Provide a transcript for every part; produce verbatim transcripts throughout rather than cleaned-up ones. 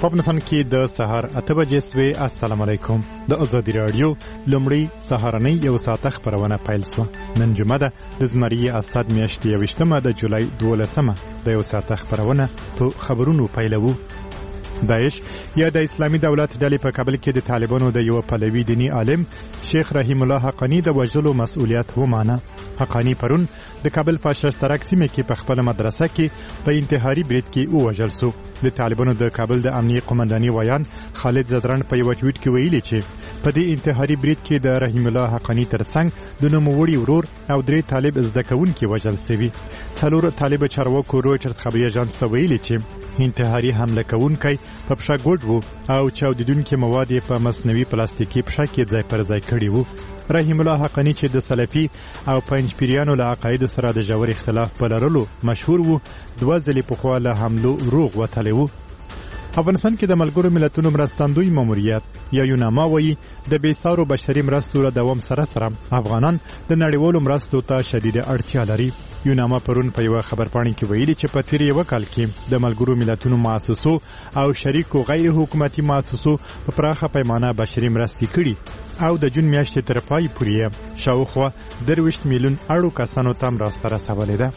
په افغانستان کې د سهار اته بجې سوې. السلام علیکم. د ازادي راډیو لومړی سهارنۍ یو ساعته خپرونه پیل شوه. نن جمعه ده د زمري اسد میاشتې یویشتمه د جولای دولسمه. د یو ساعته خپرونه په خبرونو پیلوو. داعش یا د اسلامي دولت ډلې په کابل کې د طالبانو د یو پلوي دینی عالم شیخ رحیم الله حقانی د وژلو مسؤلیت ومانه. حقانی پرون د کابل په ششترک سیمه کې په خپل مدرسه کې په انتحاري برید کې ووژل شو. د طالبانو د کابل د امنیه قومنداني ویان خالد زدران په یو ټویټ کې ویلي چې په دې انتحاري برید کې د رحیم الله حقانی ترڅنګ د نوموړي ورور او درې طالب زده کوونکي وژل شوي. څلور طالب چارواکو رویټرز خبري اژانس ته ویلي چې انتحاري حمله کوونکی په پښه ګوډ وو او چاودیدونکي مواد یې په مصنوعي پلاستیکي پښه کې ځای پر ځای کړي وو. رحیم الله حقانی چې د سلفي او پنځ پیریانو له عقایدو سره د ژور اختلاف په لرلو مشهور وو، دوه ځلې پخوا له حملو روغ وتلی وو. افغانستان کې د ملګرو ملتونو مرستندوی ماموریت یا یوناما وایي د بېسارو بشري مرستو له دوام سره سره افغانان د نړیوالو مرستو ته شدیده اړتیا لري. یوناما پرون په یوه خبرپاڼې کې ویلي چې په تیر یوه کال کې د ملګرو ملتونو مؤسسو او شریکو غیر حکومتي مؤسسو په پراخه پیمانه بشري مرستې کړي او د جون میاشتې تر پای پورې شاوخوا درویشت میلیون اړو کسانو ته مرسته رسولې ده.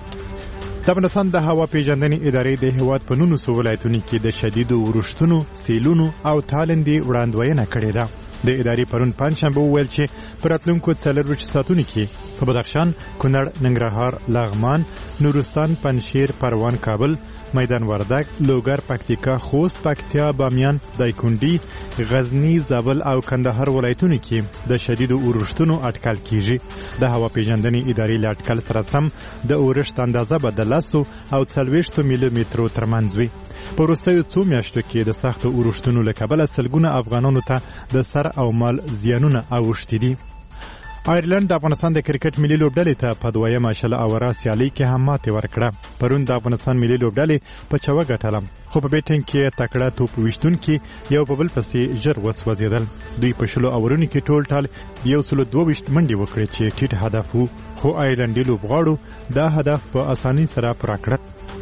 د افغانستان د هوا پیژندنې ادارې د هیواد په نولسو ولایتونو کې د شدیدو ورښتونو، سیلونو او تالندې وړاندوینه کړې ده. د ادارې پرون پنجشنبه وویل چې په راتلونکو څلرویشت ساعتونو کې په بدخشان، کونړ، ننګرهار، لغمان، نورستان، پنجشیر، پروان، کابل، میدان وردګ، لوګر، پکتیکا، خوست، پکتیا، بامیان، دایکنډي، غزنی، زابل او کندهار ولایتونو کې د شدیدو اورښتونو اټکل کیږي. د هوا پیژندنې ادارې له اټکل سره سم د اورښت اندازه به د لسو او څلوېښتو میلي مترو ترمنځ وي. په وروستیو څو میاشتو کې د سختو اورښتونو له کبله سلګونه افغانانو ته د سر او مال زیانونه اوښتي دي. آیرلند د افغانستان د کرکټ ملي لوبډلې ته په دویمه شل اوره سیالۍ کې هم ماتې ورکړه. پرون د افغانستان ملي لوبډلې په چوه ګټله، خو په بیټینګ کې تکړه توپ ویشتونکي یو په بل پسې ژر وسوځېدل. دوی په شلو اورونو کې ټول ټال یو سلو دوه ویشت منډې وکړې چې ټیټ هدف وو، خو آیرلنډي لوبغاړو دا هدف په اسانۍ سره پوره کړ.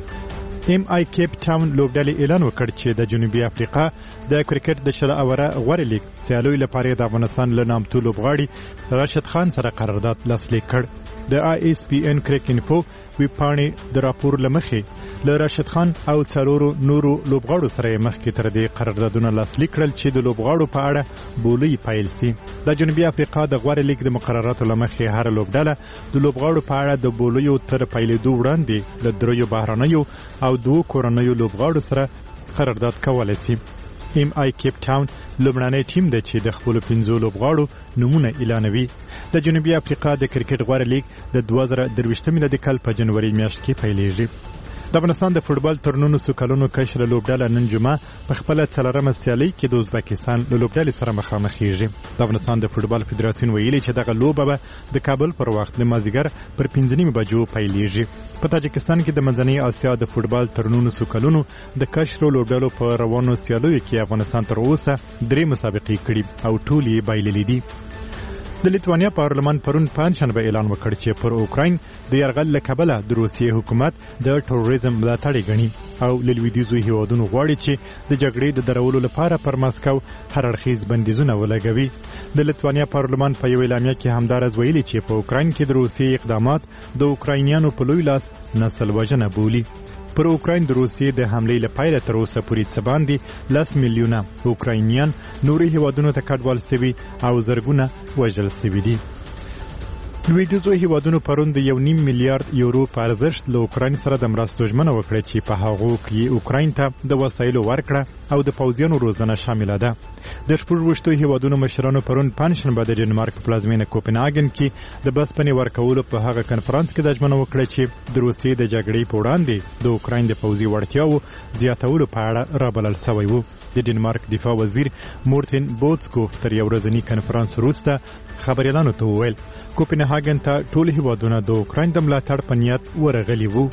ایم آی کیپ ټاون لوبډلې اعلان وکړ چې د جنوبي افریقا د کرکټ د شل اوره غوره لیګ سیالیو لپاره د افغانستان له نامتو لوبغاړي راشد خان سره قرارداد لاسلیک کړ. د آی ایس پی ان کرک انفو ویبپاڼې د راپور له مخې له راشد خان او څلورو نورو لوبغاړو سره مخکې تر دې قراردادونه لاسلیک کړل چې د لوبغاړو په اړه بولۍ پیل سي. د جنوبي افریقا د غوره لیګ د مقرراتو له مخې هر لوبډله د لوبغاړو په اړه د بولیو تر پیلېدو وړاندې له دریو بهرنیو او دوو کورنیو لوبغاړو سره قرارداد کولی سي. ایم آی کیپ ټاون لومړنی ټیم دی چې د خپلو پنځو لوبغاړو نومونه اعلانوي. د جنوبي افریقا د کرکټ غوره لیګ د دوه زره درویشتم میلادي کال په جنوري میاشت کې پیلېږي. د افغانستان د فوټبال تر نولسو کلونو کشره لوبډله نن جمعه په خپله څلورمه سیالۍ کې د ازبکستان له لوبډلې سره مخامخېږي. د افغانستان د فوټبال فدراسیون ویلي چې دغه لوبه به د کابل پر وخت د مازدیګر پر پنځه نیمې بجو پیلېږي. په تاجکستان کې د منځنۍ اسیا د فوټبال تر نولسو کلونو د کشرو لوبډلو په روانو سیالیو کې افغانستان تر اوسه درې مسابقې کړي او ټول یې بایللې دي. د لیتوانیا پارلمان پرون پنجشنبه اعلان وکړ چې پر اوکراین د یرغل له کبله د روسیې حکومت د ټروریزم ملاتړ ګڼي او له لویدیځو هیوادونو غواړي چې د جګړې د درولو لپاره پر مسکو هر اړخیز بندیزونه ولګوي. د لیتوانیا پارلمان په یو اعلامیه کې همدارز ویلي چې په اوکراین کې د روسیې اقدامات د اوکراینیانو په لوی لاس نسل وژنه بولي. پر اوکراین د روسیې د حملې له پیله تر اوسه پورې څه باندې لس میلیونه اوکراینیان نورو هیوادونو ته کډوال سوي او زرګونه وژل سوي دي. لویدیځو هیوادونو پرون د یو نیم میلیارډ یورو په ارزښت له اوکراین سره د مرستو ژمنه وکړه چې په هغو کې اوکراین ته د وسایلو ورکړه او د پوځیانو روزنه شامله ده. د شپږویشتو هیوادونو مشرانو پرون پنجشنبه د ډنمارک پلازمینه کوپنهاګن کې د بسپنې ورکولو په هغه کنفرانس کې د ژمنه وکړه چې د روسیې د جګړې په وړاندې د اوکراین د پوځي وړتیاوو زیاتولو په اړه رابلل سوی و. د ډنمارک دفاع وزیر مورتن بوتسکوف تر یو ورځني کنفرانس وروسته خبریالانو ته وویل کوپنهاګن ته ټول هیوادونه د اوکراین د ملاتړ په نیت ورغلي وو.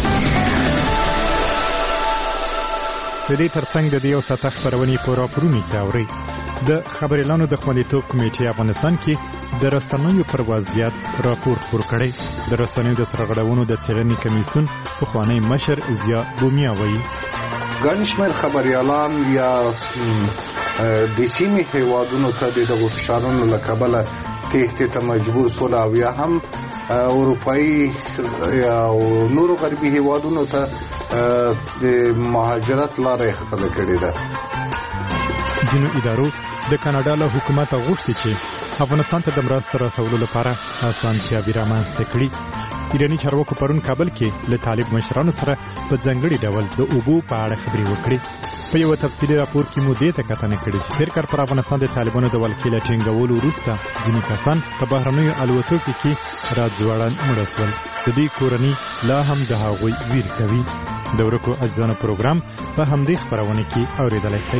د دې ترڅنګ د دې یو ساعته خپرونې په راپورونو کې اورئ. د خبریالانو د خوندیتوب کمیټې افغانستان کې د رسنیو پر وضعیت راپور خپور کړی. د رسنیو د سرغړونو د څېړنې کمیسیون پخوانی مشر ضیا بومیا وایي ګڼ شمېر خبریالان یا د سیمې هیوادونو ته د دغو فشارونو له کبله تېښتې ته مجبور سول او یا هم اروپایي یا نورو غربي هیوادونو ته د مهاجرت لاره یې خپله کړې ده. ځینو ادارو د کاناډا له حکومته غوښتي چې افغانستان ته د مرستو رسولو لپاره اسانتیاوې رامنځته کړي. ایراني چارواکو پرون کابل کې له طالب مشرانو سره په ځانګړي ډول د اوبو په اړه خبرې وکړې. په یو تفصیلي راپور کې مو دې ته کتنه کړې چې تېر کال پر افغانستان د طالبانو د ولکې له ټینګولو وروسته ځینې کسان په بهرنیو الوتکو کې راځوړند مړه شول. د دوی کورنۍ لا هم د هغوی ویر کوي. د ورکو اجزانو پروګرام په همدې خپرونه کې اورېدلی شئ.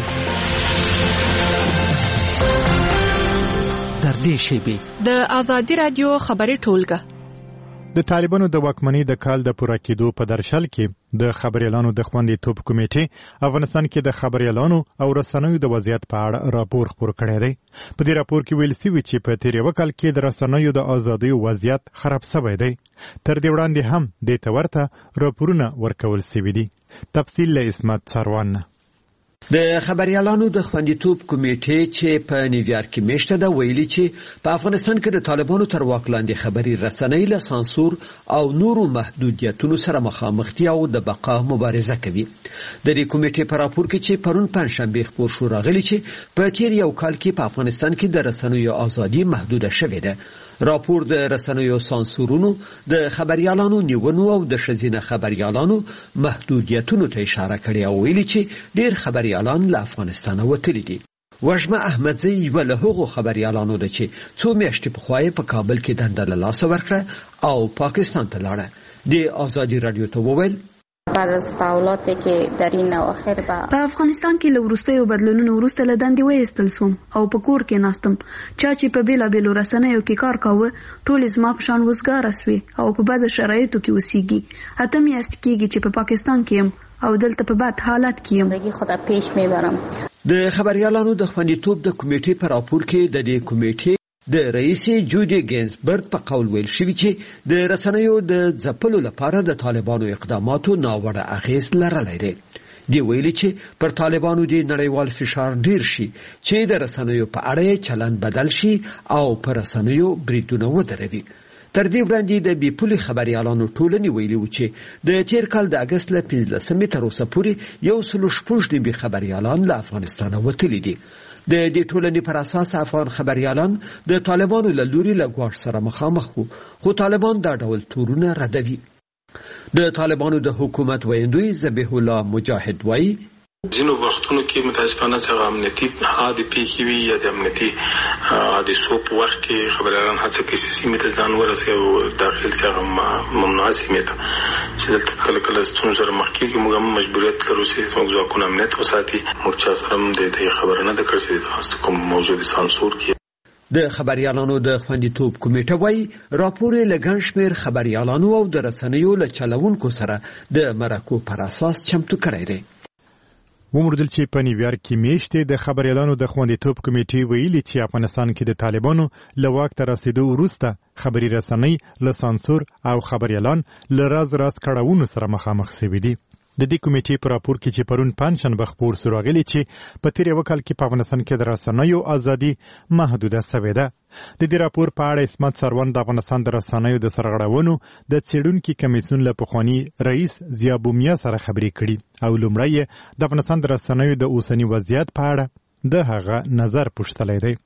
در دې شیبې د ازادي رادیو خبري ټولګه د طالبانو د واکمنۍ د کال د پوره کېدو په درشل کې د خبریالانو د خوندیتوب کمیټې افغانستان کې د خبریالانو او رسنیو د وضعیت په اړه راپور خپور کړی دی. په دې راپور کې ویل شوي چې په تېر یو کال کې د رسنیو د ازادۍ وضعیت خراب شوی دی. تر دې وړاندې هم دې ته ورته راپورونه ورکول شوي دي. تفصیل له اسمت سروان. د خبریالانو د خوندیتوب کمیټې چې په نیویارک کې میشته ده ویلي چې په افغانستان کې د طالبانو تر واک لاندې خبري رسنۍ له سانسور او نورو محدودیتونو سره مخامخ دي او د بقا مبارزه کوي. د دې کمیټې په راپور کې چې پرون پنځشنبه خپور شو راغلي چې په تیر یو کال کې په افغانستان کې د رسنیو ازادي محدوده شوې ده. راپور د رسنیو سانسورونو، د خبریالانو نیونو او د ښځینه خبریالانو محدودیتونو ته اشاره کړې او ویلي چې ډېر خبریالان له افغانستانه وتلي دي. وژمه احمدزی یوه له هغو خبریالانو ده چې څو میاشتې پخوا یې په کابل کې دنده له لاسه ورکړه او پاکستان ته لاړه. د ازادي رادیو ته وویل بعد از تحولاتی که در این اواخر په افغانستان کې له وروستیو بدلونونو وروسته له دندې وایستل سوم او په کور کې ناستم. چا چې په بېلابېلو رسنیو کې کار کاوه ټولې زما په شان وزګاره سوې او په بده شرایطو کې اوسېږي. اته میاشتې کېږي چې په پاکستان کې یم او دلته په بد حالت کې یم. خود پیش میبرم. د خبریالانو د خوندیتوب د کمیټې په راپور کې د دې کمیټې د رئیس جودي گینزبرګ په قول ویل شوی چې د رسنیو د ځپلو لپاره د طالبانو اقداماتو ناوړه اغیز لرلی دی. دی ویلي چې پر طالبانو د نړیوال فشار ډیر شي چې د رسنیو په اړه چلند بدل شي او پر رسنیو بریدونه ودروي. تر دې وړاندې د بي پولي خبريالانو ټولنې ویلي و چې د تیر کال د اگست له پنځلسمې تر اوسه پورې یو سل شپږ نوي خبريالان له افغانستان وتلي دي. د دې ټولنې پر اساس افغان خبريالان د طالبانو له لوري له ګواښ سره مخامخ وو، خو طالبان دا ډول تورونه ردوي. د طالبانو د حکومت ویندوی ذبیح الله مجاهد وایي ځینو وختونو کې متاسفانه څنګه امنیتي حادثې پیښې وي یا د امنیتي حادثو په وخت کې خبريالان هڅه کوي چې سیمې ته ځان ورسوي او داخل څنګه ممنوع سیمې ته چې دلته کله کله ستونزې سره مخ کېږي. موږ هم مجبوریت لرو چې موږ ځواکونه امنیت وساتي. موږ چا سره هم د دې خبره نه ده کړې چې تاسو کوم موضوع د سانسور کې د خبريالانو د خوندیتوب کمیټه وایي راپور له ګڼ شمېر خبريالانو او د رسنیو له چلوونکو سره د مرکو پر اساس چمتو کړی دی. ومردل چې په نیویارک کې میشته د خبريالانو د خوندیتوب کمیټې ویلي چې افغانستان کې د طالبانو له واک ته رسیدو وروسته خبري رسنۍ له سانسور او خبريالان له راز راز کړهونو سره مخامخ شوي دي. د دې کمیټې په راپور کې چې پرون پنځشنبه خپور شو راغلي چې په تیر یو کال کې په افغانستان کې د رسنیو ازادي محدوده شوې ده. د دې راپور په اړه اسمت سروان د افغانستان د رسنیو د سرغړونو د څېړونکي کمیسیون له پخواني رئیس ضیا بومیا سره خبرې کړي او لومړی د افغانستان د رسنیو د اوسني وضعیت په اړه د هغه نظر پوښتلی دی.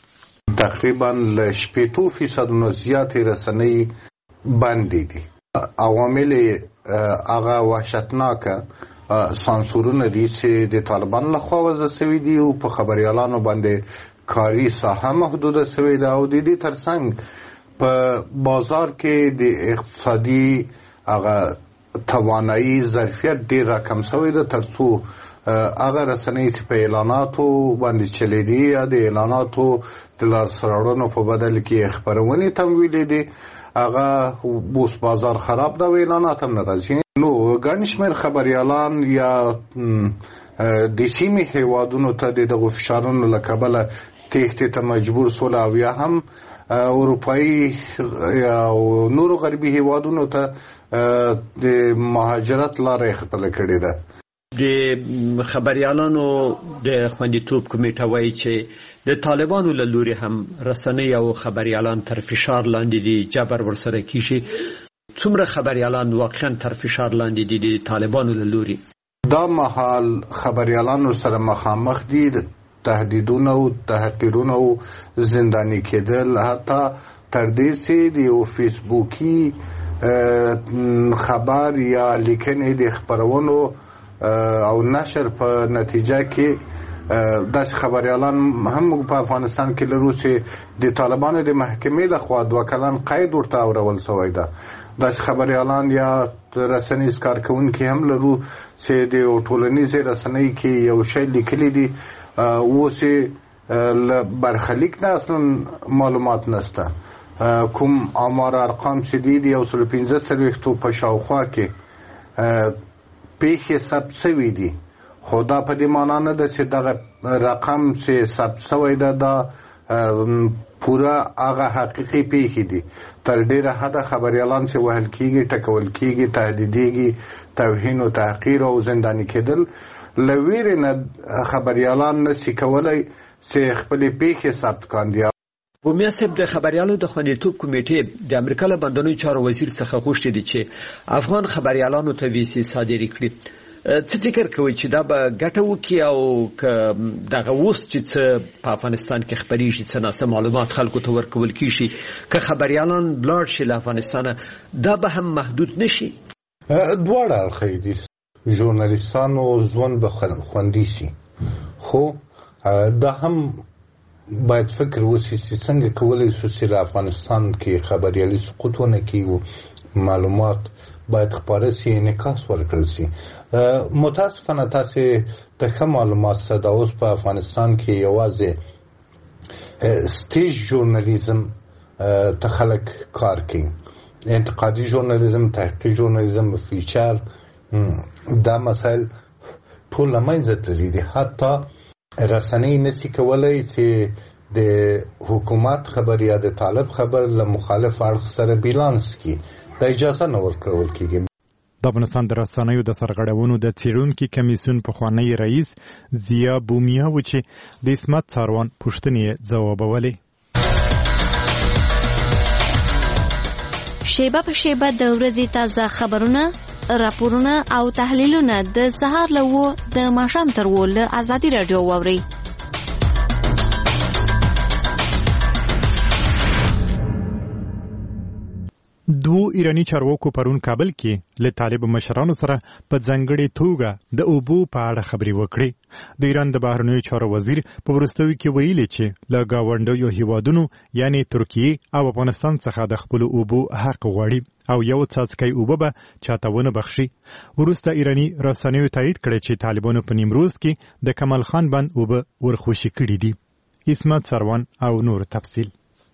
تقریبا له شپېتو فیصدونو زیاتې رسنۍ بندې دي. عوامل هغه وحشتناکه سانسورونه دي چې د طالبان لخوا وضع شوي دي او په خبريالانو باندې کاري ساحه محدوده شوې ده او د دې ترڅنګ په بازار کې د اقتصادي هغه توانایي ظرفیت ډېر راکم شوی ده ترڅو هغه رسنۍ چې په اعلاناتو باندې چلې دي یا د اعلاناتو د لاسته راوړنو په بدل کې خپرونې تمویلې دي هغه اوس بازار خراب ده او اعلانات هم نه راځي. نو ګڼ شمېر خبریالان یا د سیمې هیوادونو ته د دغو فشارونو له کبله تېښتې ته مجبور سول او یا هم اروپایي یا نورو غربي هیوادونو ته د مهاجرت لاره یې خپله کړې ده. د خبريالانو د خوندیتوب کمیټه وایي چې د طالبانو له لوري هم رسنۍ او خبريالان تر فشار لاندې دي، جبر ورسره کیږي. څومره خبريالان واقعا تر فشار لاندې دي د طالبانو له لوري؟ دا مهال خبريالانو سره مخامخ دي، تهدیدونه او تحقیرونه او زندانی کېدل، حتی تر دې چې د یو فیسبوکي خبر یا لیکنې د خبرونو او نشر په نتیجه کې داسې خبريالان هم په افغانستان کې لرو چې د طالبانو د محکمې لخوا دوه کلن قید ورته اورول شوی ده. داسې خبريالان یا رسنیز کارکونکي هم لرو چې د ټولنیزې رسنۍ کې یو شی لیکلی دي، اوس برخلیک نه اصلا معلومات نشته. کوم آمار ارقام چې دي د یو سل پنځه څلوېښتو په شاوخوا کې پیښې ثبت شوي دي، خو دا په دې معنا نه ده چې دغه رقم چې ثبت شوی ده دا پوره هغه حقیقي پیښې دي. تر ډېره حده خبريالان چې وهل کېږي، ټکول کېږي، تهدیدېږي، توهین او تحقیر او زنداني کېدل، له ویرې نه خبريالان نشي کولی چې خپلې پیښې ثبت کاندي. بومیا صاحب، د خبريالو د خوندیتوب کمیټې د امریکا له بندرونو چارو وزیر څخه غوښتي دي چې افغان خبريالانو ته ویزې صادرې کړي. څه فکر کوي چې دا به ګټه وکړي او که دغه اوس چې څه په افغانستان کې خپرېږي څه ناڅه معلومات خلکو ته ورکول کېږي، که خبريالان بلاړ شي له افغانستانه دا به هم محدود نشي؟ دواړه اړخې دي، ژورنالیستانو ژوند به خوندي شي، خو دا هم باید فکر وشي چې څنګه کولی شو چې له افغانستان کې خبريالي سقوط ونه کړي، معلومات باید خپاره شي، انعکاس ورکړل شي. متاسفانه تاسې د ښه معلومات څخه دا اوس په افغانستان کې یوازې سټیج ژورنالیزم ته خلک کار کوي، انتقادي ژورنالیزم، تحقیقي ژورنالیزم، فیچر، دا مسایل ټول له منځه تللي دي. حتی رسنۍ نشي کولی چې د حکومت خبر یا د طالب خبر له مخالف اړخ سره بیلانس کړي، دا اجازه نه ورکول کېږي. د افغانستان د رسنیو د سرغړونو د څېړونکي کمیسیون پخوانی رئیس ضیا بومیا و چې د عصمت څاروان پوښتنې ځوابولې. شیبه په شیبه د ورځې تازه خبرونه، راپورونه او تحلیلونه د سهار له اوه د ماښام تر اوه له ازادي راډیو واورئ. دوو ایرانی چارواکو پرون کابل کې له طالب مشرانو سره په ځانګړې توګه د اوبو په اړه خبرې وکړې. د ایران د بهرنیو چارو وزیر په وروستیو کې ویلي چې له ګاونډیو هیوادونو یعنی ترکیې او افغانستان څخه د خپلو اوبو حق غواړي او یو څاڅکی اوبه به چاته ونه بخشي. وروسته ایرانی رسنیو تایید کړی چې طالبانو په نیمروز کې د کمال خان بند اوبه ورخوشي کړي دي. عصمت څاروان او نور تفصیل.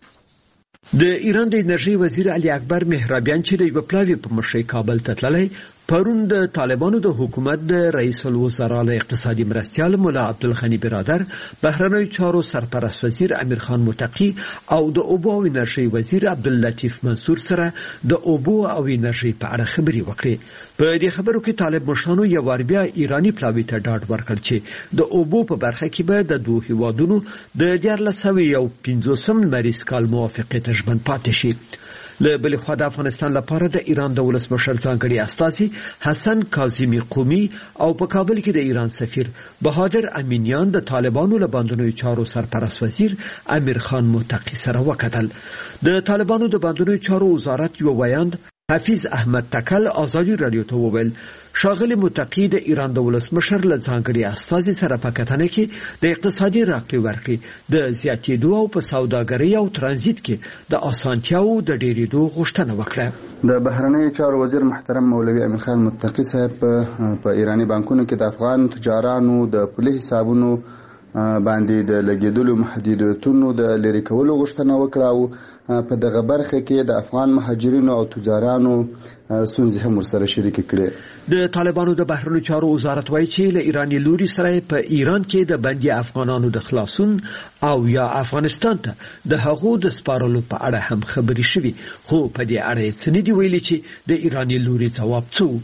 د ایران د انرژي وزیر علي اکبر مهرابیان چې د یو پلاوی په مشرۍ کابل ته تللی، پرون د طالبانو د حکومت د رئیس الوزرا له اقتصادي مرستیال مولا عبدالغني برادر، بهرنیو چارو سرپرست وزیر امیر خان متقی او د اوبو او انرژي وزیر عبداللطیف منصور سره د اوبو او انرژي په اړه خبرې وکړې. په دې خبرو کې طالب مشرانو یو ور بیا ایرانی پلاوی ته ډاډ ورکړ چې د اوبو په برخه کې به د دوه هیوادونو د دیارلس سوه یو پنځوسم لمریز کال موافقې ته ژمن پاتې شي. له بلې خوا د افغانستان لپاره د ایران د ولسمشر ځانګړي استازي حسن کاظمي قومي او په کابل کې د ایران سفیر بهادر امینیان د طالبانو له بندونو چارو سرپرست وزیر امیر خان متقی سره وکتل. د طالبانو د بندونو چارو وزارت یو ویاند حفیظ احمد تکل ازادي رادیو ته وویل ښاغلي متقی د ایران د ولسمشر له ځانګړي استازي سره په کتنه کې د اقتصادي راکړې ورکړې د زیاتېدو او په سوداګرۍ او ترانزیت کې د اسانتیاو د ډېرېدو غوښتنه وکړه. د بهرنیو چارو وزیر محترم مولوي امین خان متقی صاحب په ایرانی بانکونو کې د افغان تجارانو د پولي حسابونو باندې د لګیدلو محدودیتونو د لرې کولو غوښتنه وکړه او په دغه برخه کې د افغان مهاجرینو او تجارانو ستونزې هم ورسره شریکې کړې. د طالبانو د بهرنیو چارو وزارت وایي چې له ایرانی لوري سره په ایران کې د بندي افغانانو د خلاصون او یا افغانستان ته د هغو د سپارلو په اړه هم خبرې شوې، خو په دې اړه څه نه دی ویلي چې د ایرانی لوري ځواب څه.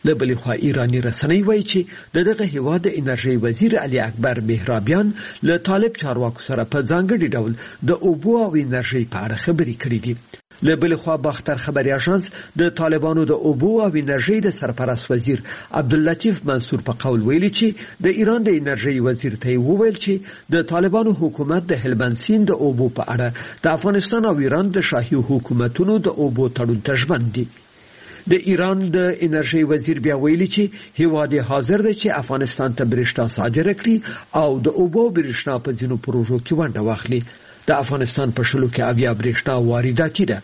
له بلې خوا ایرانی رسنۍ وایي چې د دغه هیواد د انرژي وزیر علي اکبر مهرابیان له طالب چارواکو سره په ځانګړي ډول د اوبو او انرژي په اړه خبرې کړې دي. له بلې خوا باختر خبري اژانس د طالبانو د اوبو او انرژي د سرپرست وزیر عبداللطیف منصور په قول ویلي چې د ایران د انرژي وزیر ته وویل چې د طالبانو حکومت د هلمند سیند د اوبو په اړه د افغانستان او ایران د شاهي حکومتونو د اوبو تړون ته ژمن دي. د ایران د انرژي وزیر بیا ویلي چې هیواد حاضر دی چې افغانستان ته برېښنا صادره کړي او د اوبو برېښنا په ځینو پروژو کې ونډه واخلي. د افغانستان په شلو کې اویا برېښنا وارداتي ده.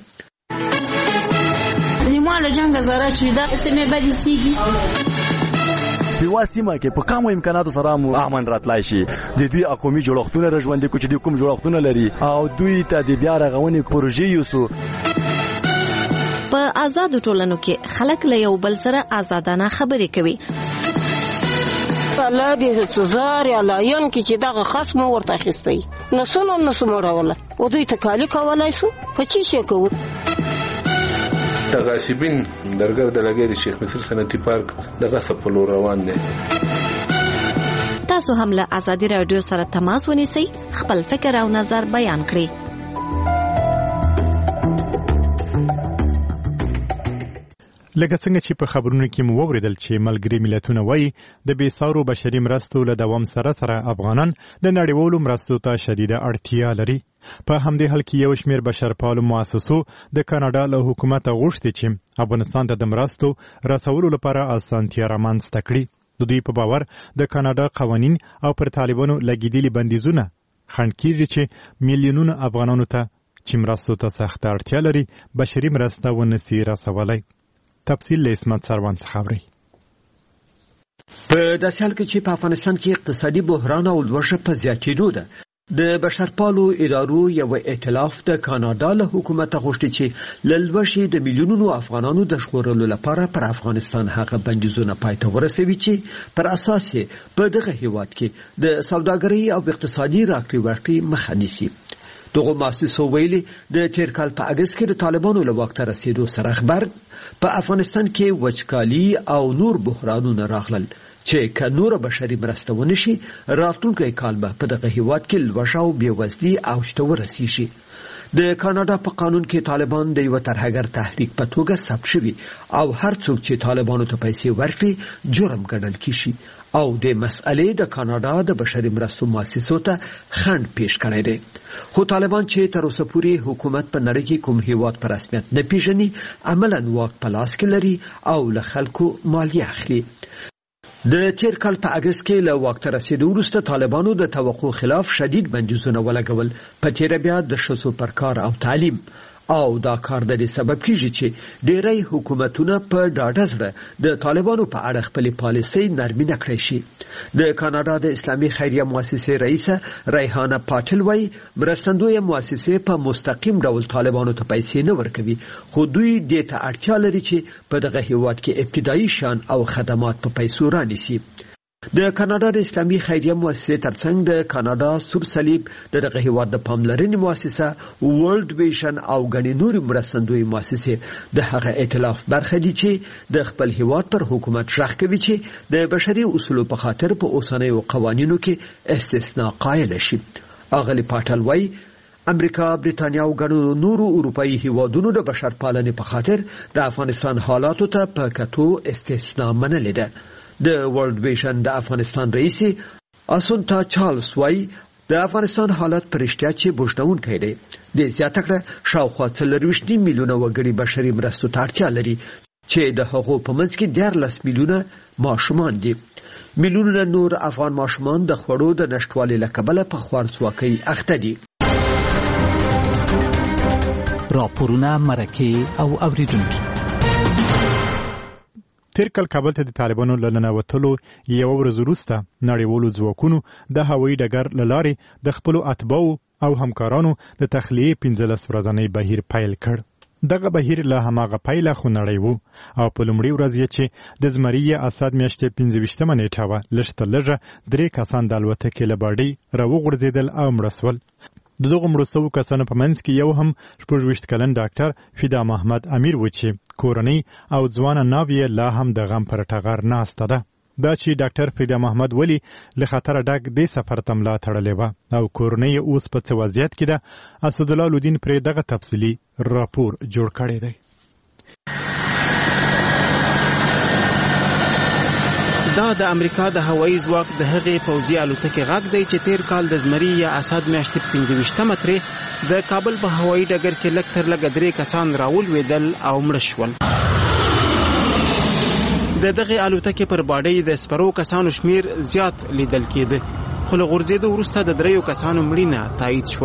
نیماله جنگ زره چې دا سیمه بدی سیږي په واسمه کې په کومو امکاناتو سره مو امن راتلای شي. د دوی اقومي جوړښتونه رژوندې کوچ دي کوم جوړښتونه لري او دوی ته د بیا رغونې پروژې یوسو. په آزاد ټولنو کې خلک له یو بل سره آزادانه خبرې کوي. الله دې څزار یا لایون کې چې دغه خصم ورته اخیستی نسونو نسو مړوله او دوی ته کالی کولای شو په چی شي کوو. تغاسبین درګر د لګي د شیخ مصر صنعتي پارک دغه سپلو روان دي. تاسو هم له آزادي رادیو سره تماس ونیسئ، خپل فکر او نظر بیان کړئ. لکه څنګه چې په خبرونو کې مو ووریدل چې ملګري ملتونه وایي د بېسارو بشري مرستو له دوام سره سره افغانان د نړیوالو مرستو ته شدیده اړتیا لري. په همدې حال کې یو شمېر بشرپالو مؤسسو د کاناډا له حکومت غوښتي چې افغانستان ته د مرستو رسولو لپاره اسانتیا رامنځته کړي. د دوی په باور د کاناډا قوانین او پر طالبانو لګیدلي بندیزونه خنډ کیږي چې میلیونونه افغانانو ته چې مرستو ته سخته اړتیا لري بشري مرسته ونسي رسولی. تفصیل له اسمت سروان څخه اورئ. په داسې حال کې چې په افغانستان کې اقتصادي بحران او لوږه په زیاتېدو ده، د بشرپالو ادارو یو ائتلاف د کاناډا له حکومت غوښتي چې له لوږې د میلیونونو افغانانو د ژغورلو لپاره پر افغانستان هغه بندیزونه پای ته ورسوي چې پر اساس په دغه هیواد کې د سوداګرۍ او اقتصادي راکړې ورکړې مخه نیسي. دغه مؤسسو ویلي د تیر کال په اگست کې د طالبانو له واک ته رسیدو سره خبر په افغانستان کې وچکالي او نور بحرانونه راغلل چې که نور بشري مرسته ونشي راتلونکی کال به په دغه هیواد کې لوږه او بېوزلي اوج ته ورسیږي. د کاناډا په قانون کې طالبان د یو ترهګر تحریک په توګه ثبت شوي او هر څوک چې طالبانو ته پیسې ورکړي جرم ګڼل کیږي او د مسئلې د کاناډا د بشري مرستو مؤسسو ته خنډ پیش کړی دی. خو طالبان چې تر اوسه پورې حکومت په نړۍ کې کوم هیواد په رسمیت نه پیژني عملاً واک په لاس کې لري او له خلکو مالیه اخلي. د تیر کال په اگست کې له واک ته رسیدو وروسته طالبانو د توقع خلاف شدید بندیزونه ولګول، په تیره بیا د ښځو پر کار او تعلیم، او دا کار د دې سبب کیږي چې ډېری حکومتونه په ډاډه زړه د طالبانو په اړه خپلې پالیسۍ نرمي نه کړی شي. د کاناډا د اسلامي خیریه مؤسسې رئیسه ریحانه پاټل وایي مرستندویه مؤسسې په مستقیم ډول طالبانو ته پیسې نه ورکوي، خو دوی دې ته اړتیا لري چې په دغه هیواد کې ابتدایي شیان او خدمات په پیسو رانیسي. د کاناډا د اسلامي خیریه مؤسسې ترڅنګ د کاناډا سور صلیب د دغه هیواد د پاملرنې مؤسسه ورلد ویژن او غني نوري مرستندوی مؤسسې د هغه ائتلاف برخه دي چې د خپل هیواد پر حکومت ژغ کوي چې د بشري اصولو په خاطر په اوسنیو قوانینو کې استثناء قایل شي. اغلی پاټل وایي امریکا، بریتانیا او ګڼو نورو اروپایي هیوادونو د بشرپالنې په خاطر د افغانستان حالاتو ته په کتو استثناء منلې ده. د ورلد ویژن د افغانستان رئیس اسونتا چارلز وایي د افغانستان حالت پرشتیا چې بوجدونکی دی. د زیاته کړه شاوخوا څلرویشت میلیونه وګړي بشري مرستو ته اړتیا لري چې د هغو په منځ کې دیارلس میلیونه ماشومان دي. میلیونونه نور افغان ماشومان د خوړو د نشټوالي له کبله په خوارځواکۍ اخته دي. راپورونه، مرکې او اوریدونکي. تیر کال کابل ته د طالبانو له ننوتلو یوه ورځ وروسته نړیوالو ځواکونو د هوایي ډګر له لارې د خپلو اتباعو او همکارانو د تخلیې پنځلس ورځنی بهیر پیل کړ. دغه بهیر له هماغه پیله خو نړۍ و او په لومړي ورځ یې چې د زمري اسد میاشتې پنځه ویشتمه نیټه وه لږ تر لږه درې کسان د الوتکې له باډۍ راوغورځېدل او مړه سول. د دغو مړو سوو کسانو په منځ کې یو هم شپږ ویشت کلن ډاکټر فدا محمد امیر و چې کورنۍ او ځوانه ناویه لا هم د غم پر ټغر ناسته ده. دا چې ډاکټر فدا محمد ولی له خطر ډک د سفر تملا تړلې و او کورنۍ اوس په څه وضعیت کې ده. اسدالله لودین پر دغه تفصیلی راپور جوړ کړی دی. دا د امریکا د هوایي ځواک د هغې پوځي الوتکې غږ دی چې تیر کال د زمري یا اسد میاشتې په پنځه ویشتمه ترې د کابل په هوایي ډګر کې لږ تر لږه درې کسان راولوېدل او مړه شول. د دغې الوتکې پر باډۍ د سپرو کسانو شمیر زیات لیدل کېده، خو له غورځېدو وروسته د دریو کسانو مړینه تایید شوه.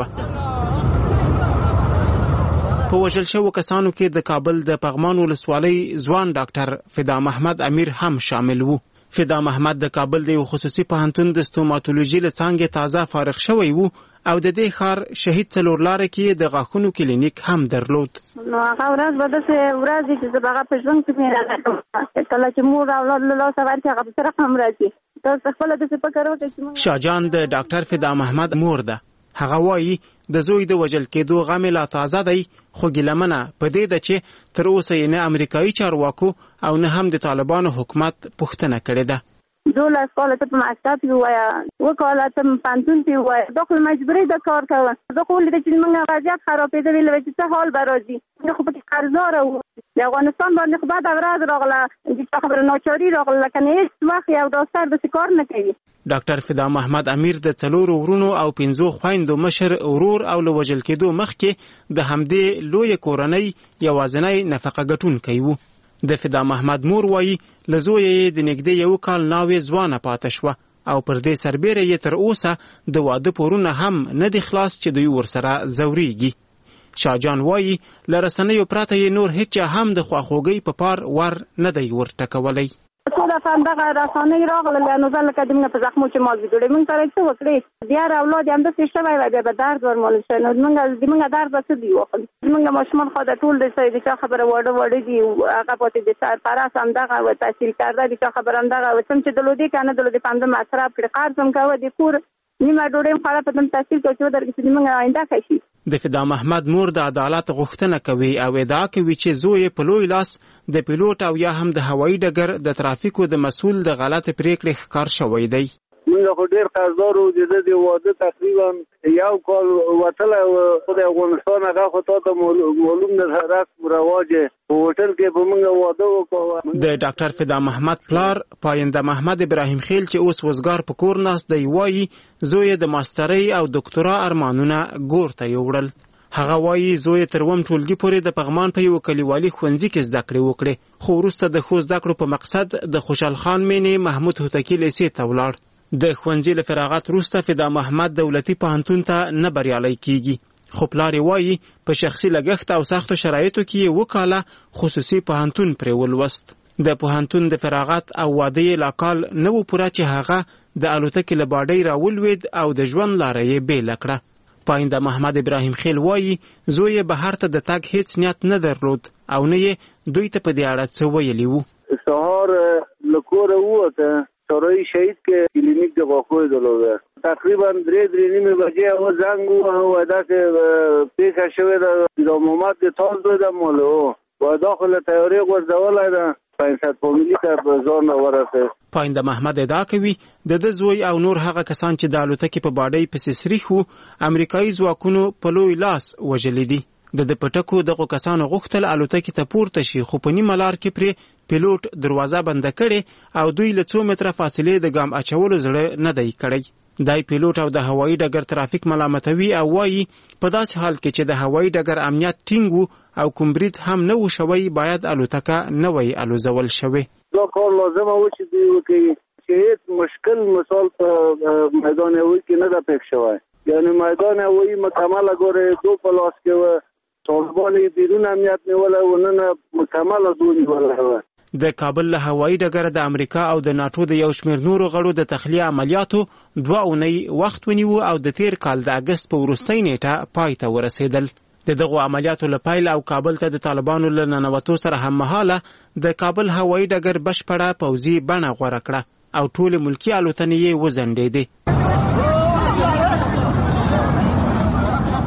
په وژل شوو کسانو کې د کابل د پغمان ولسوالۍ ځوان ډاکټر فدا محمد امیر هم شامل و. فدا محمد د کابل د یو خصوصي پوهنتون د ستوماتولوژي له څانګې تازه فارغ شوی و او د دې ښار شهید څلورلارې کې د غاښونو کلینیک هم درلود. نو هغه ورځ به داسې ورځ وي چې زه به هغه په ژوند کې مې راغلم، کله چې مور او اولاد له لاسه ورکړي هغه به سره هم راځي. تاسو خپله داسې فکر وکړئ چې شاهجان د ډاکټر فدا محمد مور ده. هغه وایي د زوی د وژل کېدو غم لا تازه دی، خو ګیلمنه په دې ده چې تر اوسه یې نه امریکایي چارواکو او نه هم د طالبانو حکومت پوښتنه کړې ده. دولس کاله ته په مکتب کې ووایه، اووه کاله ته په پوهنتون کې ووایه، دا خو مجبوري ده کار کوه. زه خو ولیده چې زموږ وضعیت خرابېدلی وی چې څه حال به راځي. زه خو پکې قرضداره وو، د افغانستان باندې خو بده ورځ راغله، د چا خبره ناچاري راغله، لکه نه هېڅ وخت یو ډاکټر داسې کار نه کوي. ډاکټر فدا محمد امیر د څلورو ورونو او پنځو خویندو مشر ورور او له وژل کېدو مخکې د همدې لویې کورنۍ یوازینی نفقه ګټونکی و. د فدا محمد مور وایي له زویه یې د نږدې یو کال ناوې ځوانه پاته شوه او پر دې سربیره یې تر اوسه د واده پورونه هم نه دي خلاص چې دوی ورسره ځورېږي. شاهجان وایي له رسنیو پرته یې نور هیڅ هم د خواخوږۍ په پار ور نه دی ورټکولی. ټول افغان دغه رسنۍ راغله، نو زه لکه د موږ په زخمو چې مازې جوړې موږ سره څه وکړې. بیا اولاد یې همداسې شوی وی، بیا به درد ورمالوم شوی. نو زموږ د موږ درد به څه دي وخل. زموږ ماشومان خو د ټول د د چا خبره واړه واړه دي، هغه پاتې د سرپرست همدغه و، تحصیل کرده د چا خبره همدغه و، څوم چې د لودې که نه د لودې پنځه مصرف کړي، قرض هم کوه، د کور نیمه ډوډۍ هم خوړه، په دم تحصیل کوي چې ودرګي چې زموږ آینده ښه شي. د فدا محمد مور د عدالت غوښتنه کوي او ادعا کوي چې زوی په لوی لاس د پیلوټ او یا هم د هوایي ډګر د ترافیکو د مسؤل د غلطه پریکړې ښکار شوی دی. موږ خو ډېر قرضدار وو، د ده د واده تقریبا یو کال وتلی و، خو د افغانستان هغه خو تا ته معلوم ده رسم رواج په هوټل کې به موږ واده وکړو. د ډاکټر فدا محمد پلار پاینده محمد ابراهیم خیل چې اوس وزګار په کور ناست دی وایي زوی د ماسترۍ او دکتورا ارمانونه ګور ته یوړل. هغه وایي زوی تر اووم ټولګي پورې د پغمان په یو کلیوالي ښوونځي کې زده کړې وکړې، خو وروسته د ښو زده کړو په مقصد د خوشحال خان مینې محمود هوتکي لیسې ته ولاړ. د ښوونځي له فراغت وروسته فدا محمد دولتي پوهنتون ته نه بریالی کیږي، خو پلار یې وایي په شخصي لګښت او سختو شرایطو کې یې اووه کاله خصوصي پوهنتون پرې ولوست. د پوهنتون د فراغت او واده یې لا کال نه و پوره چې هغه د الوتکې له باډۍ راولوېد او د ژوند لاره یې بېله کړه. پاینده محمد ابراهیم خیل وایي زوی یې بهر ته د تګ هیڅ نیت نه درلود او نه یې دوی ته په دې اړه څه ویلي وو. سهار له کوره ووته، سړی شهید کې کلینیک د غاښونو درلوده، تقریبا درې درې نیمې بجې هغه زنګ ووهه، داسې پېښه شوې ده، د محمد د تاز دوی ده مالو و داخله تیارې غورځولی ده، پنځه فامیلي ته په ځان ورسېد. پاینده محمد ادعا کوي د ده زوی او نور هغه کسان چې د الوتکې په باډۍ پسې سریښ وو امریکایي ځواکونو په لوی لاس وژلي دي. د ده په ټکو دغو کسانو غوښتل الوتکې ته پورته شي، خو په نیمه لار کې پرې پیلوټ دروازه بنده کړې او دوی له څو متره فاصلې د ګام اچولو زړه نه دی کړی. دای پیلوټ او د هوایي ډګر ترافیک ملامتوي او وایي په داسې حال کې چې د هوایي ډګر امنیت ټینګ وو او کوم برید هم نه و شوی باید الوتکه نه وای الوزول شوې. دا کار لازمه و چې دوی وکړي چې هېڅ مشکل مثال په میدان هوایي کې نه ده پېښ شوی، یعنې میدان هوایي مکمله ګورې دو په لاس کې وه، طالبان یې بیرون امنیت نیولی و، نن مکمله دو نیولی وه. د کابل له هوایي ډګره د امریکا او د ناټو د یو شمېر نورو غړو د تخلیه عملیاتو دوه اونۍ وخت ونیو او د تیر کال د اګست په وروستۍ نیټه پای ته ورسېدل. د دغو عملیاتو له پیل او کابل ته د طالبانو له ننوتو سره هممهاله د کابل هوایي ډګر بشپړه پوځي بڼه غوره کړه او ټولې ملکي الوتنې یې وځنډېدې.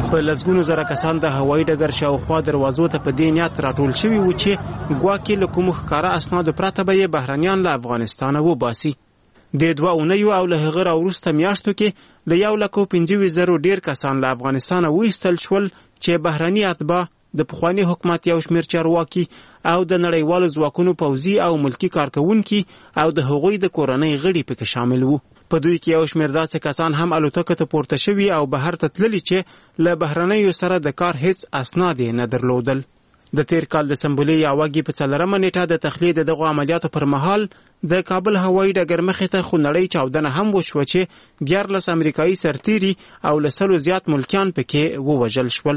په لږونو زره کسان د هوایي ډګر شاوخوا دروازو ته په دې نیت راټول شوي وو چې ګواکې له کومو ښکاره اسنادو پرته به یې بهرنیان له افغانستانه وباسي. د دوه اونیو او له هغه راوروسته میاشتو کې له یو لکو پنځه ویشت زرو ډېر کسان له افغانستانه وایستل شول چې بهرني اتباع، د پخواني حکومت یو شمېر چارواکي او د نړیوالو ځواکونو پوځي او ملکي کارکوونکي او د هغوی د کورنۍ غړي پکې شامل وو. په دوی کې یو شمېر داسې کسان هم الوتکو ته پورته شوي او بهر ته تللي چې له بهرنیو سره د کار هیڅ اسناد یې نه درلودل. د تیر کال د سنبلې یا واګي په څلورمه نیټه د تخلیه د دغو عملیاتو پر مهال د کابل هوایي ډګر مخې ته خو نړۍ چاودنه هم وشوه چې دیارلس امریکایي سرتیري او له سلو زیات ملکیان پکې ووژل شول.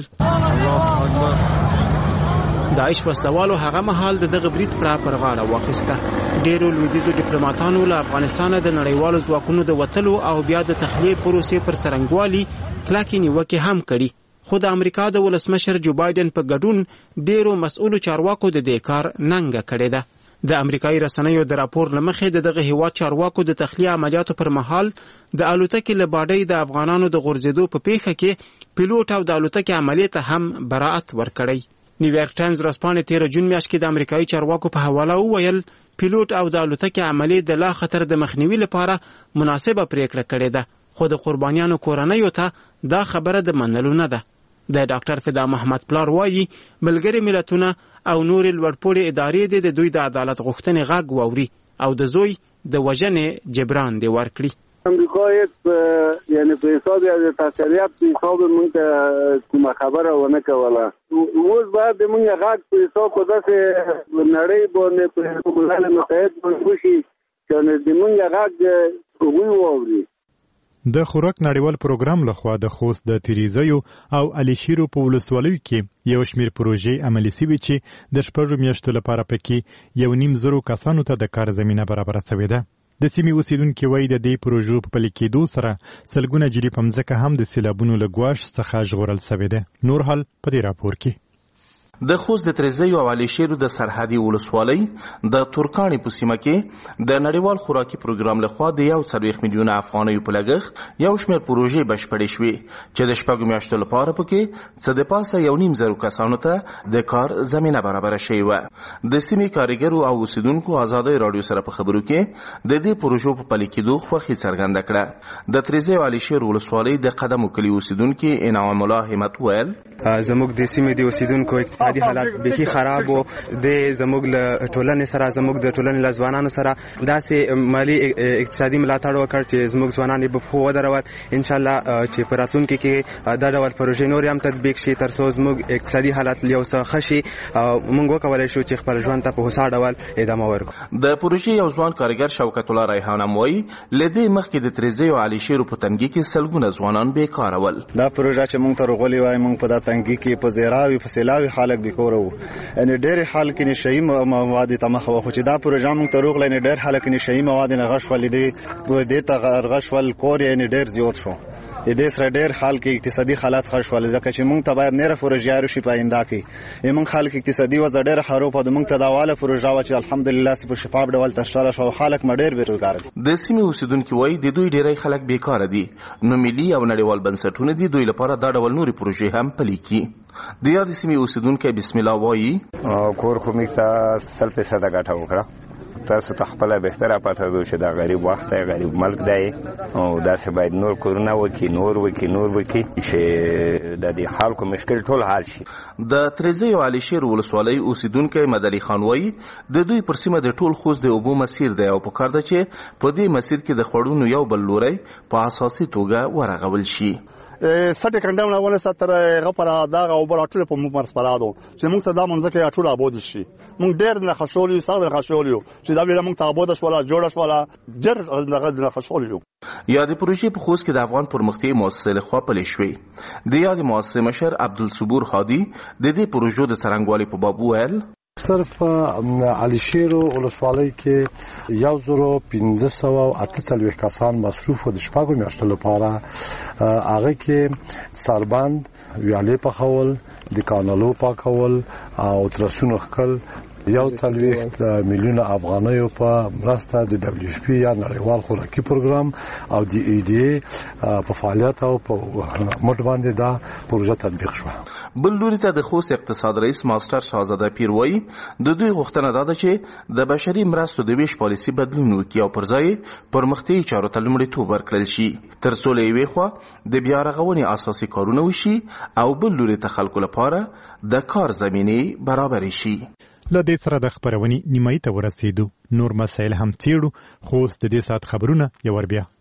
داعش وسلوالو هغه مهال د دغه برید پر غاړه واخیسته. ډېرو لویدیځو ډیپلوماټانو له افغانستانه د نړیوالو ځواکونو د وتلو او بیا د تخلیې پروسې پر څرنګوالي کلکې نیوکې هم کړي، خو د امریکا د ولسمشر جو بایدن په ګډون ډېرو مسؤلو چارواکو د دې کار ننګه کړې ده. د امریکایي رسنیو د راپور له مخې د دغه هیواد چارواکو د تخلیه عملیاتو پر مهال د الوتکې له باډۍ د افغانانو د غورځېدو په پیښه کې پیلوټ او د الوتکې عملیې ته هم براءت ورکړی. نیویارک ټایمز ورځپاڼې تېره جون میاشت کې د امریکایي چارواکو په حواله وویل پیلوټ او د الوتکې عملیې د لا خطر د مخنیوي لپاره مناسبه پریکړه کړې ده، خو د قربانیانو کورنیو ته دا خبره د منلو نه ده. د ډاکټر فدا محمد پلار وایي ملګري ملتونه او نورې لوړپوړې ادارې دې د دوی د عدالت غوښتنې غږ واوري او د زوی د وژنې جبران دې ورکړي. امریکا یک یعنی په حساب یا د تسلیت په حساب مونږ کومه خبره ونه کوله. اوس باید مونږ غږ په حساب په داسې نړۍ باندې په ملل متحد باندې وشي چې د مونږ غږ هغوی واوري. د خوراک نړیوال پروګرام لخوا د خوست د تیریزیو او علیشیرو په ولسوالیو کې یو شمېر پروژې عملي سوي چې د شپږو میاشتو لپاره پکې یو نیم زرو کسانو ته د کار زمینه برابره سوې ده. د سیمې اوسیدونکي وایي د دې پروژو په پلي کېدو سره سلګونه جري په مځکه هم د سیلابونو له ګواښ څخه ژغورل سوې ده. نور حال په دې راپور کې. د خوست د تریزیو او علیشیرو د سرحدي ولسوالۍ د تورکاڼي په سیمه کې د نړیوال خوراکي پروګرام لخوا د یو څلوېښت میلیونه افغانیو په لګښت یو شمېر پروژې بشپړې شوې چې د شپږو میاشتو لپاره پکې څه د پاسه یو نیم زرو کسانو ته د کار زمینه برابره شوې وه. د سیمې کارګرو او اوسیدونکو ازادۍ راډیو سره په خبرو کې د دې پروژو په پلي کېدو خوښي څرګنده کړه. د تریزیو او علیشیرو ولسوالۍ د قدم کلي اوسیدونکي انعام الله همت ویل زموږ د سیمې د اوسیدونکو اقتصادي حالات بيخي خراب وو. د زموږ له ټولنې سره زموږ د ټولنې له ځوانانو سره داسې مالی اقتصادي ملاتړ وکړ چې زموږ ځوانان به په ودرول. ان شاء الله چې په راتلونکي کې دا ډول پروژې نور هم تطبیق شي تر څو زموږ اقتصادي حالت یو څه ښه شي او موږ وکولای شو چې خپل ژوند ته په هوسا ډول ادامه ورکړو. د پروژې یو ځوان کارګر شوکت الله ریحان هم وایي له دې مخکې د تریزیو او علیشیرو په تنګي کې سلګونه ځوانان بیکاره ول. دا پروژه چې موږ ته راغلې وای موږ په دا تنګي کې په زیراوي په سیلاوي خلک بیکاره وو. ان ډېر حال کې نشئی مواد ته مخ وخو چې دا پروژه موږ ته راغله نه ډېر حال کې نشئی مواد نه غش ولې دې دې ته غش ول کور یې نه ډېر زیات شو. د دې سره ډېر حال کې اقتصادي حالات ښه شول ځکه چې موږ ته باید نره پروژه راشي په آینده کې. موږ خلک اقتصادي وضع ډېر خراب او موږ ته دا واله پروژه و چې الحمدلله په شفاف ډول تشاره شو خلک م ډېر بیروزګار دي. د سیمې اوسیدونکي وایي د دوی ډېری خلک بیکاره دي نو ملي او نړیوال بنسټونه دي دوی لپاره دا ډول نورې پروژې هم پلي کړي. د یاد سیمې اوسیدونکي بسم الله وایي کور خو موږ ته سل پیسې د ګټه وکړه. تاسو ته خپل بهتره پته ده چې دا غریب وخت دی غریب ملک دی او داسې باید نور کورونه وکړي نور وکړي نور وکړي چې د دې خلکو مشکل ټول حل شي. د تریزیو او علیشیر ولسوالۍ اوسیدونکی مدلي خان وایي د دوی پر سیمه د ټول خوست د اوبو مسیر دی او پکار ده چې په دې مسیر کې د خوړونو یو بل لوری په اساسي توګه ورغول شي. سټه کنډمونه ونه ستره غفره داغه او بل ټول په موږ مرسپرادو چې موږ ته دا منځکه ټول آباد شي. موږ ډېر نه خښولیو ساده خښولیو چې دا ویل موږ ته آباد شولا جوړ شولا ډېر نه خښولیو. یا د پروژې په خوست کې د افغان پرمختیا مؤسسې لخوا پلي شوې. د یاد مؤسسې مشر عبدالصبور هادي د دې پروژو د څرنګوالي په باب ویل صرف علیشیر ولسوالۍ کې یو زرو پنځه سوه او اته څلوېښت کسان مصروف د شپږو میاشتو لپاره هغه کې سربند ویالې پخول د کانالو پاکول او ترسونو ښکل یو څلوېښت میلیونه افغانیو په مرسته د دبليو اف پی یا نړیوال خوراکي پروګرام او د ای ډي ای په فعالیت او په مټ باندې دا پروژه تطبیق شوه. بل لوري ته د خوست اقتصاد رئیس ماستر شاهزاده پیر وایي د دوی غوښتنه دا ده چې د بشري مرستو د ویش پالیسي بدلون وکړي او پر ځای پرمختیایي چارو ته لومړیتوب ورکړل شي تر څو له یوې خوا د بیا رغونې اساسي کارونه وشي او بل لوري ته خلکو لپاره د کار زمینې برابرې شي. له دې سره د خبرونې نیمایي ته ورسېدو. نور مسایل هم څېړو خو اوس د دې ساعت خبرونه یو ور بیا.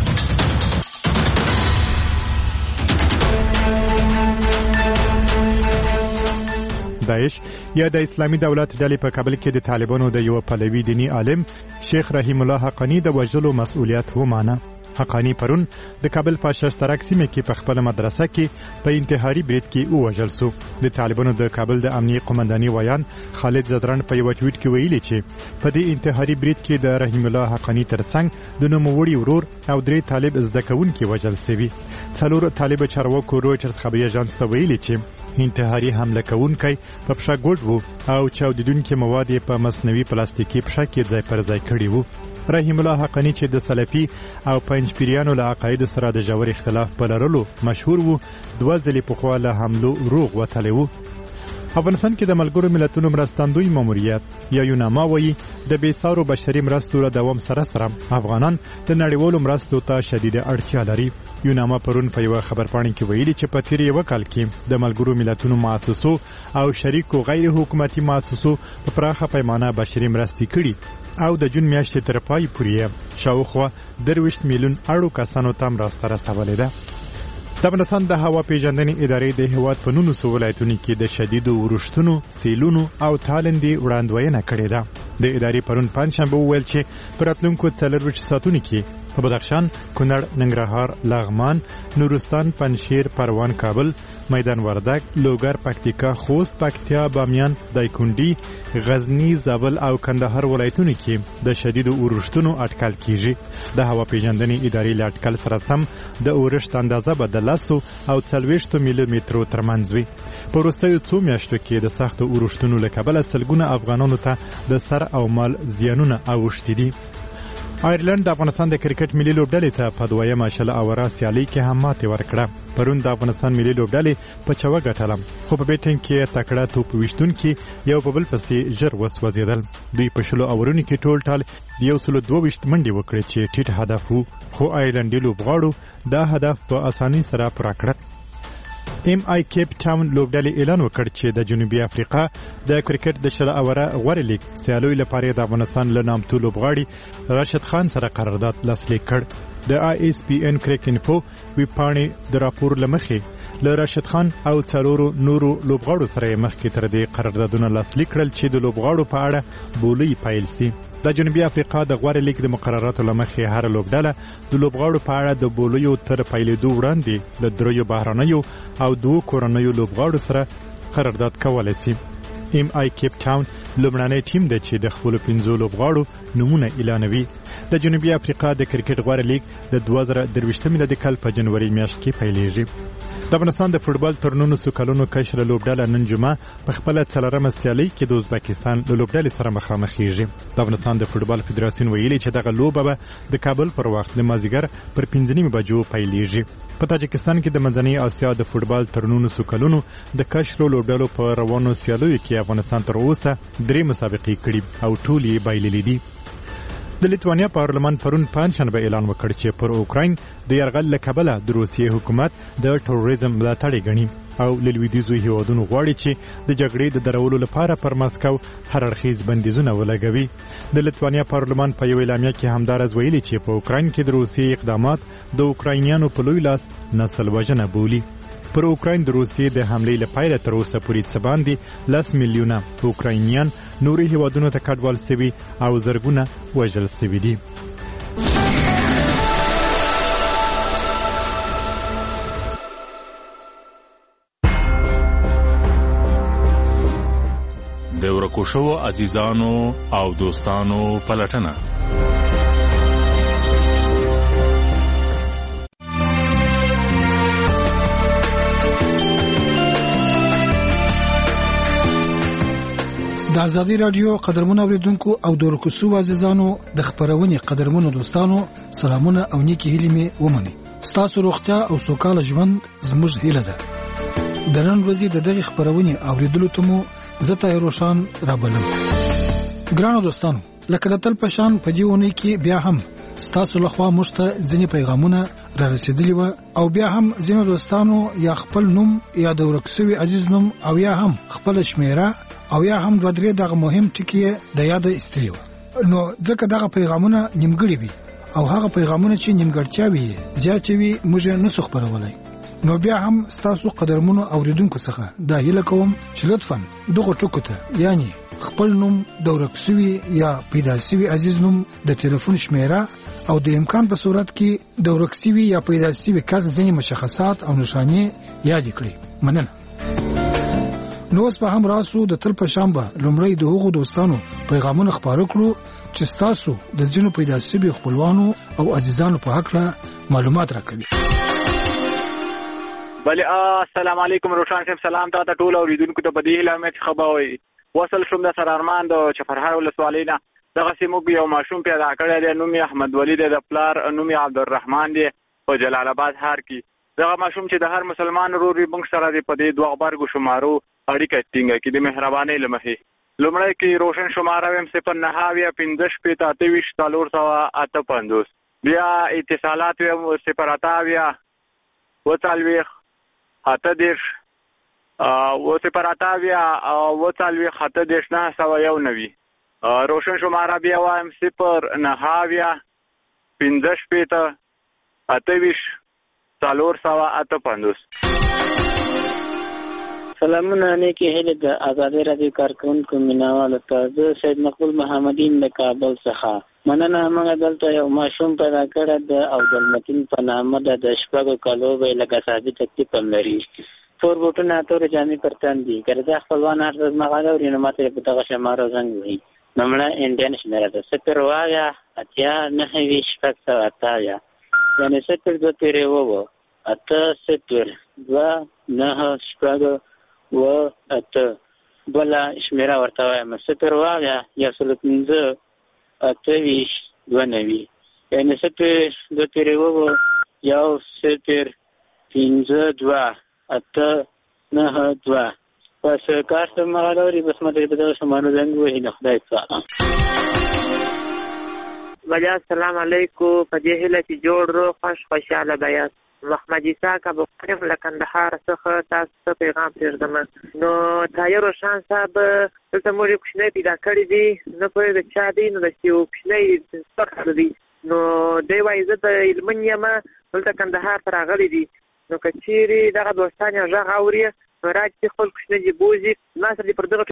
داعش یا د اسلامي دولت ډلې په کابل کې د طالبانو د یو پلوي دینی عالم شیخ رحیم الله حقانی د وژلو مسؤلیت ومانه. حقانی پرون د کابل په ششترک سیمه کې په خپل مدرسه کې په انتحاري برید کې ووژل شو. د طالبانو د کابل د امنیه قومنداني ویان خالد زدران په یو ټویټ کې ویلي چې په دې انتحاري برید کې د رحیم الله حقانی ترڅنګ د نوموړي ورور او درې طالب زده کوونکي وژل شوي. څلور طالب چارواکو رويټرز خبري اژانس ته ویلي چې انتحاري حمله کوونکی په پښه ګوډ وو او چاودیدونکي مواد په مصنوعي پلاستیکي پښه کې ځای پر ځای کړي وو. رحیم الله حقانی چې د سلفي او پنځپیریانو له عقایدو سره د ژور اختلاف په لرلو مشهور وو، دوه ځلې پخوا له حملو روغ وتلی وو. افغانستان کې د ملګرو ملتونو مرستندوی ماموریت یا یوناما وایي د بېسارو بشري مرستو له دوام سره سره افغانان د نړیوالو مرستو ته شدیده اړتیا لري. یوناما پرون په یوه خبرپاڼې کې ویلي چې په تیر یو کال کې د ملګرو ملتونو مؤسسو او شریکو غیر حکومتي مؤسسو په پراخه پیمانه بشري مرستې کړي او د جون میاشتې تر پای پورې شاوخوا درویشت میلیون اړو کسانو ته مرسته رسولې ده. د افغانستان د هوا پیژندنې ادارې د هیواد په نولسو ولایتونو کې د شدیدو ورښتونو، سیلونو او تالندې وړاندوینه کړې ده. د ادارې پرون پنجشنبه وویل چې په راتلونکو څلرویشت ساعتونو کې په بدخشان، کونړ، ننګرهار، لغمان، نورستان، پنجشیر، پروان، کابل، میدان وردګ، لوګر، پکتیکا، خوست، پکتیا، بامیان، دایکنډي، غزنی، زابل او کندهار ولایتونو کې د شدیدو اورښتونو اټکل کیږي. د هوا پیژندنې ادارې له اټکل سره سم د اورښت اندازه به د لسو او څلوېښتو میلی مترو ترمنځ وي. په وروستیو څو میاشتو کې د سختو اورښتونو له کبله سلګونه افغانانو ته د سر او مال زیانونه اوښتي دي. آیرلند د افغانستان د کرکټ ملي لوبډلې ته په دویمه شل اوره سیالۍ کې هم ماتې ورکړه. پرون د افغانستان ملي لوبډلې په چوه ګټله، خو په بیټینګ کې تکړه توپ ویشتونکي یو په بل پسې ژر وسوځېدل. دوی په شلو اورونو کې ټول ټال د یو سلو دوه ویشت منډې وکړې چې ټیټ هدف وو، خو آیرلنډي لوبغاړو دا هدف په اسانۍ سره پوره کړ. ایم آی کیپ ټاون لوبډلې اعلان وکړ چې د جنوبي افریقا د کرکټ د شل اوره غوړې لیګ سیالیو لپاره د افغانستان له نامتو لوبغاړي راشد خان سره قرارداد لاسلیک کړ. د آی ایس پی ان کرک انفو ویبپاڼې د راپور له مخې له راشد خان او څلورو نورو لوبغاړو سره مخکې تر دې قراردادونه لاسلیک کړل چې د لوبغاړو په اړه بولۍ پیل سي. د جنوبي افریقا د غوړې لیګ د مقرراتو له مخې هر لوبډله د لوبغاړو په اړه د بولیو تر پیلېدو وړاندې له دریو بهرنیو او دوو کورنیو لوبغاړو سره قرارداد کولی سي. ایم آی کیپ ټاون لومړنی ټیم دی چې د خپلو پنځو لوبغاړو نومونه اعلانوي. د جنوبي افریقا د کرکټ غوړې لیګ د دوه زره درویشتم میلادي کال په جنوري میاشت کې پیلېږي. د افغانستان د فوټبال تر نولسو کلونو کشره لوبډله نن جمعه په خپله څلورمه سیالۍ کې د ازبکستان له لوبډلې سره مخامخېږي. د افغانستان د فوټبال فدراسیون ویلي چې دغه لوبه به د کابل پر وخت د مازدیګر پر پنځه نیمې بجو پیلېږي. په تاجکستان کې د منځنۍ اسیا د فوټبال تر نولسو کلونو د کشرو لوبډلو په روانو سیالیو کې افغانستان تر اوسه درې مسابقې کړي او ټول یې بایللې دي. د لیتوانیا پارلمان پرون پنجشنبه اعلان وکړ چې پر اوکراین د یرغل له کبله د روسیې حکومت د تروریزم ملاتړ ګڼي او له لویدیځو هیوادونو غواړي چې د جګړې د درولو لپاره پر مسکو هر اړخیز بندیزونه ولګوي. د لیتوانیا پارلمان په یو اعلامیه کې همدارز ویلي چې په اوکراین کې د روسیې اقدامات د اوکراینیانو په لوی لاس نسل وژنه بولي. پر اوکراین د روسیې د حملې له پیله تر اوسه پورې څه باندې لس میلیونه اوکراینیان نورو هیوادونو ته کډوال سوي او زرګونه وژل سوي دي. د ورکو شوو عزیزانو او دوستانو پلټنه. د ازادي رادیو قدرمن اوریدونکو او د رکوسو عزیزانو د خبرونې قدرمنو دوستانو سلامونه او نیکی هیلې مې ومني. ستاسو روغتیا او سوکاله ژوند زموږ هیله ده. د نن ورځې د دغه خبرونې اوریدلو ته مو زه طاهر روشان رابلم. ګرانو دوستانو، لکه د تل پشان په دې ونې کې بیا هم ستاسو لخوا موږ ته ځینې پیغامونه را رسیدلي وو او بیا هم ځینو دوستانو یا خپل نوم یا د ورک شوي عزیز نوم او یا هم خپل شمیره او یا هم دوه درې دغه مهم ټکي د یاد ایستلي وو. نو ځکه دغه پیغامونه نیمګړي وي او هغه پیغامونه چې نیمګړتیاوي زیات وي موږ نه څه خبرولای. نو بیا هم ستاسو قدرمنو اوریدونکو څخه دا هیله کوم چې لطفاً دغه ټکو ته یعنی خپل نوم د ورک شوي یا پیدا شوي عزیز نوم د ټلیفون شمیره او د امکان په صورت کې د ورک شوي یا پیدا شوي کس ځینې مشخصات او نښانې یاد کړئ. مننه. نو اوس به هم راسو د تل په شان به لومړی د هغو دوستانو پیغامونه خپاره کړو چې ستاسو د ځینو پیدا شوي خپلوانو او عزیزانو په هکله معلومات راکوي. بله السلام علیکم روشان صاحب، سلام تا ته ټول اوریدونکو ته په دې هیله مې چې ښه به وئ. وصل شوم د سر ارمان د چپرهار ولسوالۍ نه. دغسې موږ یو ماشوم پیدا کړی دی، نوم یې احمد ولي دی، د پلار نوم یې عبدالرحمن دی په جلال آباد ښار کې. دغه ماشوم چې د هر مسلمان ورور وي موږ سره دی په دې دوه غبرګو شمارو اړیکه ټینګه کړي د مهربانۍ له مخې. لومړی کې روشن شماره ویم صفر نهه اویا پنځه شپېته اته ویشت څلور سوه اته پنځوس. بیا اتصالات ویم صفر اته اویا اوه څلوېښت اته دېرش و صفر اته اویا اوه څلوېښت اته دېرش نهه سوه یو نوي. روشن شماره بیا وایم صفر نهه اویا پنځه شپېته اته ویشت څلور سوه اته پنځوس. سلامونه نیکې هیلې د ازادۍ راډیو کارکوونکو مینهوالو ته. زه سید مقبول محمدین د کابل څخه. مننه. موږ دلته یو ماشوم پیدا کړی د عبدالمتین په نامه ده. د شپږو کالو به یې لکه ثابت تکلیف هم لري. تور بوټونه تورې جامې پر تن دي. که دا خپلوان هر ورځ مغاله اوري نو ماته یې په دغه شماره زنګ وهي. نومړی انډین شمېره ده صفر اوه اویا اتیا نهه ویشت شپږ سوه اته اویا، یعنې صفر دوه تېرې اووه اته صفر دوه نهه شپږ اوه اته. بله شمېره ورته وایم صفر اوه اویا یو سلو پنځه اته ویشت دوه نوي، یعنې صفر دوه تېرې اووه یو صفر پنځه دوه اته نهه دوه. بس کار ته مغاله اوري بس ماته په دغه شمارو زنګ وهي. د خدای څخه بله السلام علیکم. په دې هیله چې جوړ روغ خوش خوشحاله به یاست. محمد عیسی کابل له کندهار څخه تاسو ته پیغام پرېږدم. نو طاهر روشان صاحب دلته موږ یو کوچنی پیدا کړی دی، نه پوهېږم د چا دی، نو د یو کوچنی سپک دی. نو دی وایي زه د هلمند یم، دلته کندهار ته راغلی دی. نو که چیرې دغه دوستان یو غږ اوري نو راځي خپل کوچنی دې بوځي. ما سره دې پر دغه